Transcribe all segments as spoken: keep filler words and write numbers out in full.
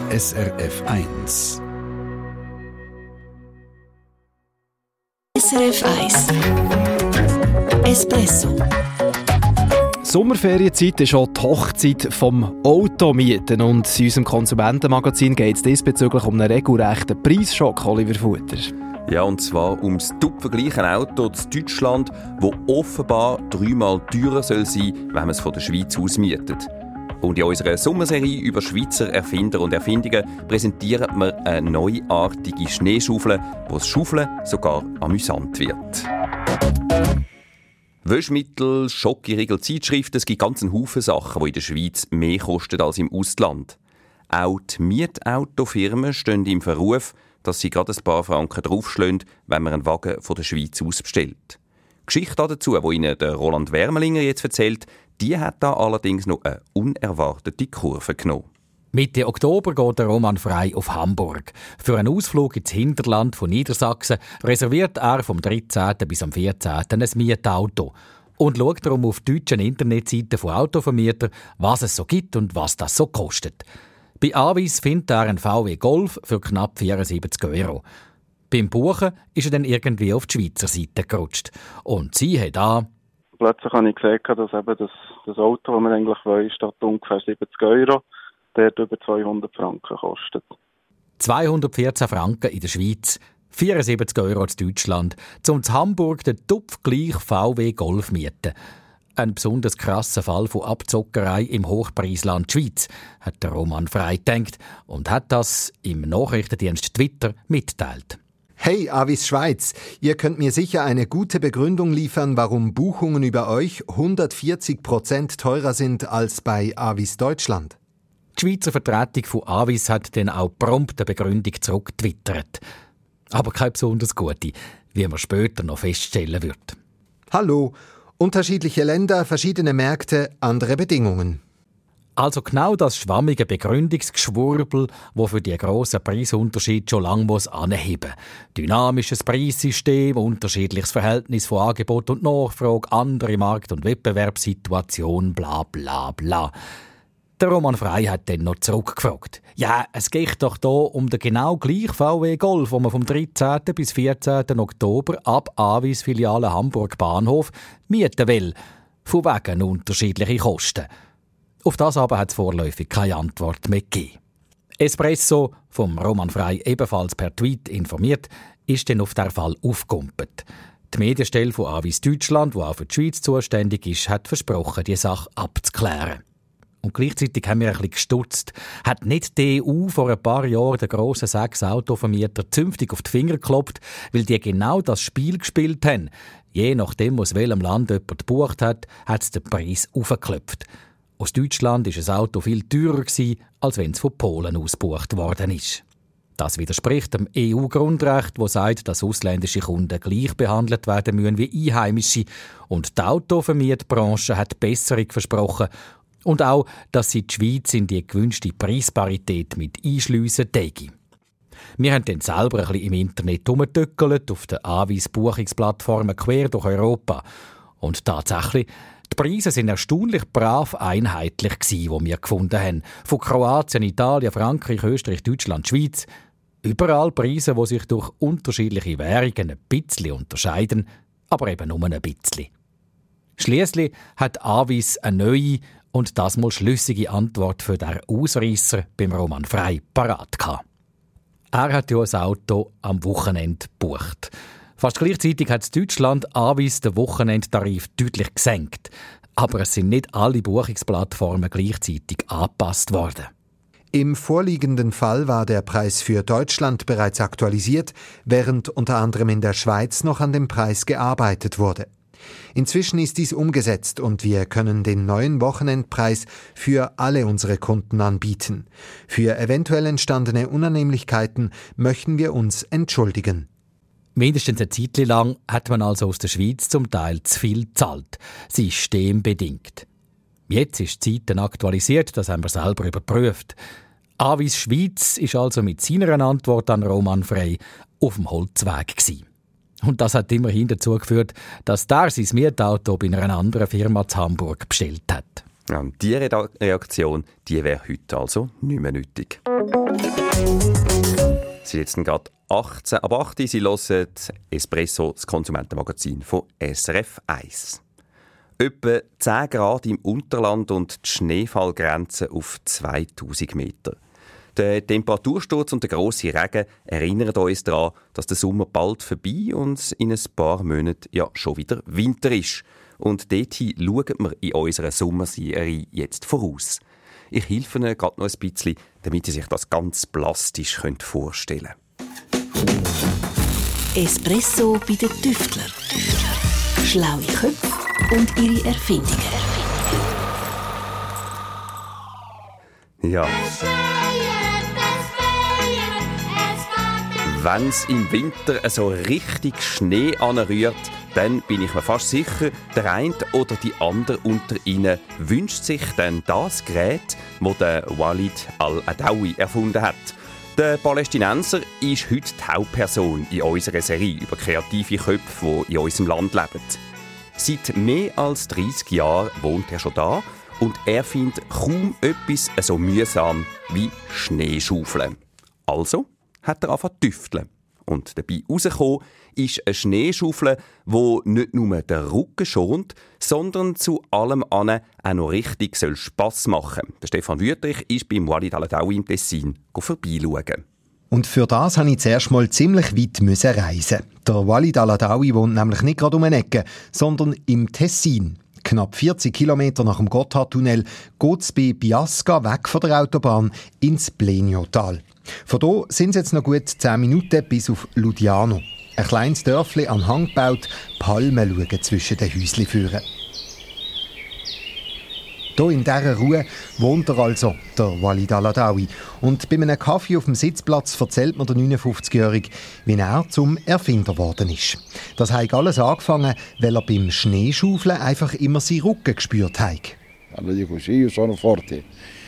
S R F eins. S R F eins Espresso. Sommerferienzeit ist auch die Hochzeit vom Automieten und in unserem Konsumentenmagazin geht es diesbezüglich um einen regelrechten Preisschock, Oliver Futter. Ja, und zwar ums tupfengleiche Auto in Deutschland, das offenbar dreimal teurer soll sein, wenn man es von der Schweiz aus mietet. Und in unserer Sommerserie über Schweizer Erfinder und Erfindungen präsentieren wir eine neuartige Schneeschaufel, wo das Schaufeln sogar amüsant wird. Wäschmittel, Schokoriegel, Zeitschriften, es gibt ganz einen Haufen Sachen, die in der Schweiz mehr kosten als im Ausland. Auch die Mietautofirmen stehen im Verruf, dass sie gerade ein paar Franken draufschlagen, wenn man einen Wagen von der Schweiz aus bestellt. Die Geschichte dazu, die Ihnen der Roland Wermelinger jetzt erzählt, die hat da allerdings noch eine unerwartete Kurve genommen. Mitte Oktober geht der Roman Frey auf Hamburg. Für einen Ausflug ins Hinterland von Niedersachsen reserviert er vom dreizehnten bis am vierzehnten ein Mietauto und schaut darum auf die deutschen Internetseiten von Autovermietern, was es so gibt und was das so kostet. Bei Avis findet er einen V W Golf für knapp vierundsiebzig Euro. Beim Buchen ist er dann irgendwie auf die Schweizer Seite gerutscht. Und sie hat an. Plötzlich habe ich gesehen, dass eben das, das Auto, das wir eigentlich wollen, statt ungefähr siebzig Euro, dort über zweihundert Franken kostet. zweihundertvierzehn Franken in der Schweiz, vierundsiebzig Euro in Deutschland, um in Hamburg den tupfgleich V W Golf mieten. Ein besonders krasser Fall von Abzockerei im Hochpreisland Schweiz, hat der Roman Frey gedacht und hat das im Nachrichtendienst Twitter mitgeteilt. Hey Avis Schweiz, ihr könnt mir sicher eine gute Begründung liefern, warum Buchungen über euch hundertvierzig Prozent teurer sind als bei Avis Deutschland. Die Schweizer Vertretung von Avis hat dann auch prompt eine Begründung zurückgetwittert. Aber keine besonders gute, wie man später noch feststellen wird. Hallo, unterschiedliche Länder, verschiedene Märkte, andere Bedingungen. Also genau das schwammige Begründungsgeschwurbel, das für die grossen Preisunterschiede schon lange muss anheben. Dynamisches Preissystem, unterschiedliches Verhältnis von Angebot und Nachfrage, andere Markt- und Wettbewerbssituation, bla bla bla. Der Roman Frey hat dann noch zurückgefragt. Ja, es geht doch hier um den genau gleichen V W Golf, den man vom dreizehnten bis vierzehnten Oktober ab Avis Filiale Hamburg Bahnhof mieten will. Von wegen unterschiedliche Kosten. Auf das aber hat es vorläufig keine Antwort mehr gegeben. Espresso, vom Roman Frey ebenfalls per Tweet informiert, ist dann auf den Fall aufgekumpelt. Die Medienstelle von Avis Deutschland, die auch für die Schweiz zuständig ist, hat versprochen, die Sache abzuklären. Und gleichzeitig haben wir ein bisschen gestutzt. Hat nicht die E U vor ein paar Jahren den grossen sechs Autovermieter zünftig auf die Finger geklopft, weil die genau das Spiel gespielt haben? Je nachdem, aus welchem Land jemand gebucht hat, hat es den Preis aufgeklopft. Aus Deutschland war das Auto viel teurer, als wenn es von Polen ausgebucht worden ist. Das widerspricht dem E U-Grundrecht, das sagt, dass ausländische Kunden gleich behandelt werden müssen wie einheimische. Und die Autovermietbranche hat Besserung versprochen. Und auch, dass sie die Schweiz in die gewünschte Preisparität mit einschliessen täge. Wir haben dann selber ein bisschen im Internet herumgetöckelt, auf den Avis-Buchungsplattformen quer durch Europa. Und tatsächlich, die Preise sind erstaunlich brav einheitlich gewesen, die wir gefunden haben. Von Kroatien, Italien, Frankreich, Österreich, Deutschland, Schweiz. Überall Preise, die sich durch unterschiedliche Währungen ein bisschen unterscheiden, aber eben nur ein bisschen. Schliesslich hat Avis eine neue und das mal schlüssige Antwort für den Ausreisser beim Roman Frey parat gehabt. Er hat ja ein Auto am Wochenende gebucht. Fast gleichzeitig hat Deutschland Avis den Wochenendtarif deutlich gesenkt. Aber es sind nicht alle Buchungsplattformen gleichzeitig angepasst worden. Im vorliegenden Fall war der Preis für Deutschland bereits aktualisiert, während unter anderem in der Schweiz noch an dem Preis gearbeitet wurde. Inzwischen ist dies umgesetzt und wir können den neuen Wochenendpreis für alle unsere Kunden anbieten. Für eventuell entstandene Unannehmlichkeiten möchten wir uns entschuldigen. Mindestens eine Zeit lang hat man also aus der Schweiz zum Teil zu viel gezahlt, systembedingt. Jetzt ist die Zeit aktualisiert, das haben wir selber überprüft. Avis Schweiz ist also mit seiner Antwort an Roman Frey auf dem Holzweg gewesen. Und das hat immerhin dazu geführt, dass der sein Mietauto bei einer anderen Firma in Hamburg bestellt hat. Ja, diese Re- Reaktion die wäre heute also nicht mehr nötig. Sie jetzt gerade achtzehn ab acht Uhr, Sie hören Espresso, das Konsumentenmagazin von S R F eins. Etwa zehn Grad im Unterland und die Schneefallgrenze auf zweitausend Meter. Der Temperatursturz und der grosse Regen erinnern uns daran, dass der Sommer bald vorbei und in ein paar Monaten ja schon wieder Winter ist. Und dorthin schauen wir in unserer Sommerserie jetzt voraus. Ich helfe Ihnen gerade noch ein bisschen, damit Sie sich das ganz plastisch vorstellen können. Espresso bei den Tüftlern. Schlaue Köpfe und ihre Erfindungen. Ja. Wenn es im Winter so richtig Schnee anrührt, dann bin ich mir fast sicher, der eine oder die andere unter Ihnen wünscht sich dann das Gerät, das der Walid al-Adawi erfunden hat. Der Palästinenser ist heute die Hauptperson in unserer Serie über kreative Köpfe, die in unserem Land leben. Seit mehr als dreissig Jahren wohnt er schon da und er findet kaum etwas so mühsam wie Schneeschaufeln. Also hat er angefangen zu tüfteln. Und dabei rausgekommen ist eine Schneeschaufel, die nicht nur den Rücken schont, sondern zu allem anderen auch noch richtig Spass machen soll. Der Stefan Wüthrich ist beim Walid al-Adawi im Tessin vorbeischauen. Und für das musste ich zuerst mal ziemlich weit reisen. Der Walid al-Adawi wohnt nämlich nicht gerade um eine Ecke, sondern im Tessin. Knapp vierzig Kilometer nach dem Gotthardtunnel geht es bei Biasca weg von der Autobahn ins Bleniotal. Von hier sind es jetzt noch gut zehn Minuten bis auf Ludiano. Ein kleines Dörfli an Hang gebaut, Palmen schauen zwischen den Häuschen führen. Hier in dieser Ruhe wohnt er also, der Walid al-Adawi. Und bei einem Kaffee auf dem Sitzplatz erzählt mir der neunundfünfzigjährige, wie er zum Erfinder geworden ist. Das hat alles angefangen, weil er beim Schneeschaufeln einfach immer seinen Rücken gespürt hat. Allora dico, se io sono forte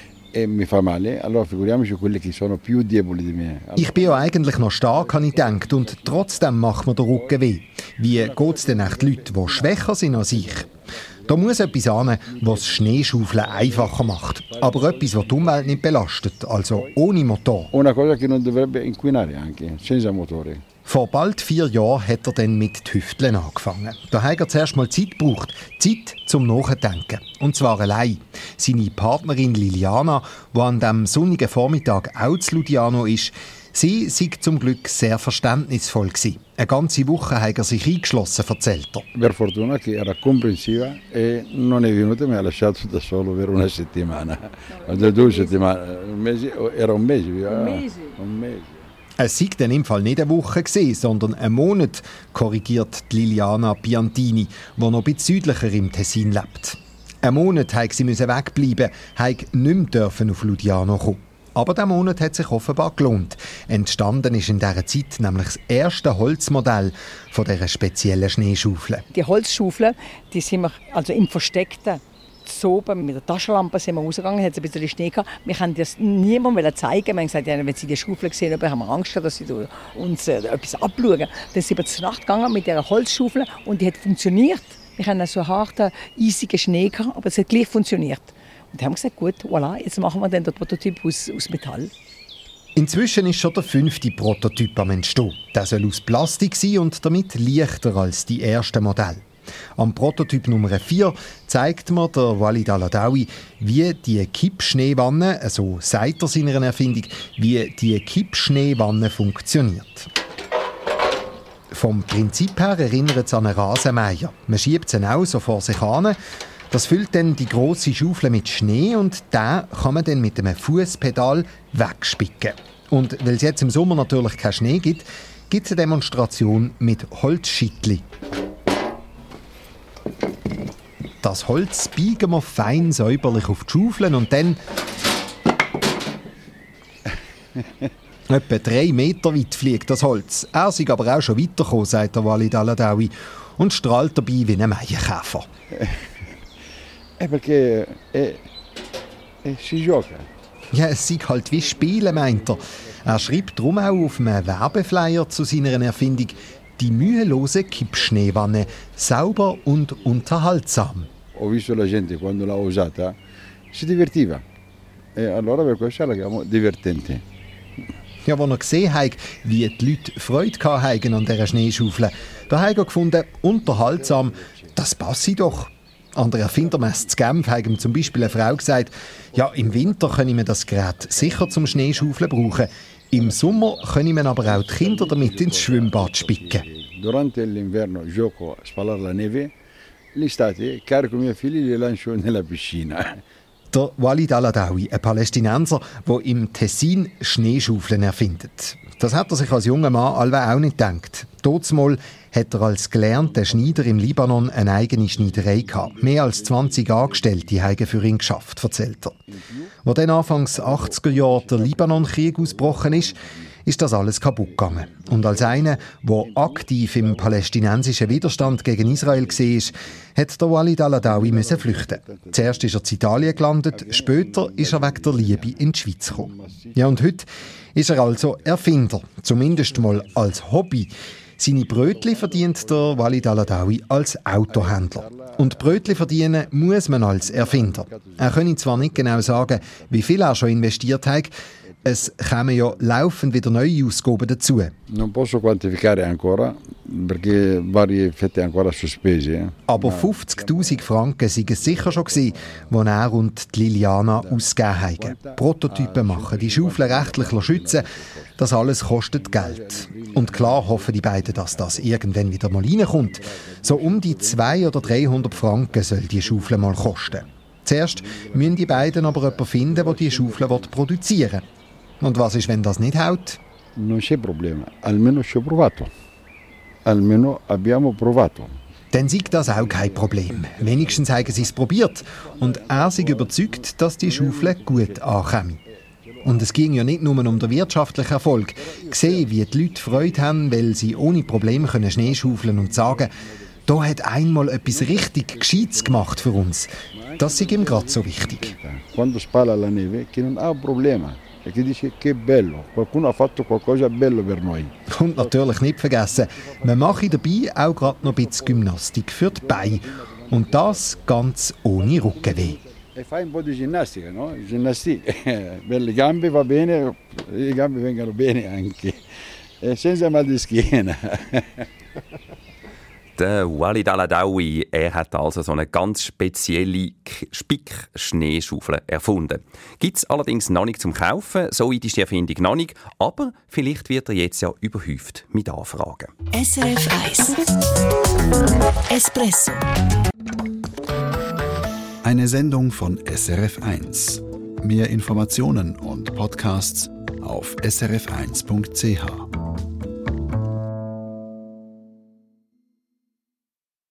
e mi fa male, allora figuriamoci quelli che sono più deboli di me. Ich bin ja eigentlich noch stark, habe ich gedacht, und trotzdem macht mir der Rücken weh. Wie geht es denn echt Leuten, die schwächer sind als ich? Da muss etwas an, was Schneeschaufeln einfacher macht. Aber etwas, das die Umwelt nicht belastet, also ohne Motor. Una cosa che non dovrebbe inquinare anche, senza motore. Vor bald vier Jahren hat er dann mit Tüfteln angefangen. Da hat er zuerst mal Zeit gebraucht. Zeit zum Nachdenken. Und zwar allein. Seine Partnerin Liliana, die an diesem sonnigen Vormittag auch zu Ludiano ist, sie sei zum Glück sehr verständnisvoll gewesen. Eine ganze Woche hat er sich eingeschlossen, erzählt er. Per fortuna che era comprensiva e non è venuto e mi ha lasciato da solo per una settimana. Also due settimane, un mese, era un mese. Un mese? Un mese. Es sei dann im Fall nicht eine Woche gewesen, sondern ein Monat, korrigiert Liliana Piantini, die noch ein bisschen südlicher im Tessin lebt. Einen Monat musste sie wegbleiben, musste nicht mehr auf Ludiano kommen. Aber dieser Monat hat sich offenbar gelohnt. Entstanden ist in dieser Zeit nämlich das erste Holzmodell von dieser speziellen Schneeschaufel. Die Holzschaufeln, die sind wir also im Versteckten. So oben mit der Taschenlampe sind wir rausgegangen, hat es ein bisschen Schnee gehabt. Wir können das niemandem zeigen. Wir haben gesagt, ja, wenn sie die Schaufel gesehen haben, haben wir Angst, dass sie uns äh, etwas abschauen. Dann sind wir zur Nacht gegangen mit dieser Holzschaufel und die hat funktioniert. Wir hatten so harten, eisigen Schnee gehabt, aber es hat gleich funktioniert. Und haben gesagt, gut, voilà, jetzt machen wir dann den Prototyp aus, aus Metall. Inzwischen ist schon der fünfte Prototyp am Entstehen. Der soll aus Plastik sein und damit leichter als die ersten Modelle. Am Prototyp Nummer vier zeigt mir der Walid al-Adawi, wie die Kippschneewanne, so sagt er seiner Erfindung, wie die Kippschneewanne funktioniert. Vom Prinzip her erinnert es an einen Rasenmäher. Man schiebt sie auch so vor sich an. Das füllt dann die grosse Schaufel mit Schnee und den kann man dann mit einem Fußpedal wegspicken. Und weil es jetzt im Sommer natürlich keinen Schnee gibt, gibt es eine Demonstration mit Holzschittli. Das Holz biegen wir fein säuberlich auf die Schaufeln und dann etwa drei Meter weit fliegt das Holz. Er sei aber auch schon weitergekommen, sagt der Walid al-Adawi und strahlt dabei wie ein Maienkäfer. È perché è, è, si gioca. Ja, es sei halt wie Spielen, meint er. Er schreibt darum auch auf einem Werbeflyer zu seiner Erfindung «Die mühelose Kippschneewanne, sauber und unterhaltsam». ho visto la gente quando l'ha usata si divertiva. E allora per questo la chiamo divertente. Ja, als er gesehen hat, wie die Leute Freude hatten an dieser Schneeschaufel, da hat er gefunden, unterhaltsam, das passe doch. An der Erfindermesse zu Genf hat ihm zum Beispiel eine Frau gesagt, ja, im Winter können wir das Gerät sicher zum Schneeschaufeln brauchen. Im Sommer können wir aber auch die Kinder damit ins Schwimmbad spicken. Durante l'inverno gioco a spalare la neve, l'estate carico i miei figli e li lancio nella piscina. Der Walid Al-Adawi, ein Palästinenser, der im Tessin Schneeschaufeln erfindet. Das hat er sich als junger Mann allweil auch nicht gedacht. Dazumal hat er als gelernter Schneider im Libanon eine eigene Schneiderei gehabt. Mehr als zwanzig Angestellte haben für ihn geschafft, erzählt er. Als dann Anfangs achtziger Jahre der Libanonkrieg ausgebrochen ist, ist das alles kaputt gegangen. Und als einer, der aktiv im palästinensischen Widerstand gegen Israel war, hat der Walid Al-Adawi müssen flüchten. Zuerst ist er in Italien gelandet, später ist er wegen der Liebe in die Schweiz gekommen. Ja, und heute ist er also Erfinder, zumindest mal als Hobby. Seine Brötli verdient der Walid Al-Adawi als Autohändler. Und Brötli verdienen muss man als Erfinder. Er könne zwar nicht genau sagen, wie viel er schon investiert hat, es kommen ja laufend wieder neue Ausgaben dazu. Non posso quantificare ancora, perché varie fette ancora sospese. Aber fünfzigtausend Franken waren es sicher schon gewesen, die er und die Liliana ausgegeben haben. Prototypen machen, die Schaufeln rechtlich schützen, das alles kostet Geld. Und klar hoffen die beiden, dass das irgendwann wieder mal reinkommt. So um die zweihundert oder dreihundert Franken soll die Schaufel mal kosten. Zuerst müssen die beiden aber jemanden finden, der die Schaufel produzieren will. Und was ist, wenn das nicht haut? Non c'è problema, almeno ci ho provato. Almeno abbiamo provato. Dann sei das auch kein Problem. Wenigstens haben sie es probiert. Und er ist überzeugt, dass die Schaufel gut ankommen. Und es ging ja nicht nur um den wirtschaftlichen Erfolg. Sehen, wie die Leute Freude haben, weil sie ohne Probleme Schnee schaufeln und sagen, da hat einmal etwas richtig Gescheites gemacht für uns. Das ist ihm gerade so wichtig. Quando spala la neve, che non ha un problema. E che dice che bello, qualcuno ha fatto qualcosa bello per noi. Und natürlich nicht vergessen, man mache dabei auch gerade noch ein bisschen Gymnastik für die Beine. Und das ganz ohne Rückenweh. E fai un po' di ginnastica, no? Ginnastica. Per le gambe va bene, le gambe vengono bene anche. E senza mal di schiena. Der Walid Al-Adawi, er hat also so eine ganz spezielle Spick-Schneeschaufel erfunden. Gibt es allerdings noch nicht zum Kaufen, so weit ist die Erfindung noch nicht, aber vielleicht wird er jetzt ja überhäuft mit Anfragen. S R F eins Espresso. Eine Sendung von S R F eins. Mehr Informationen und Podcasts auf s r f eins punkt c h.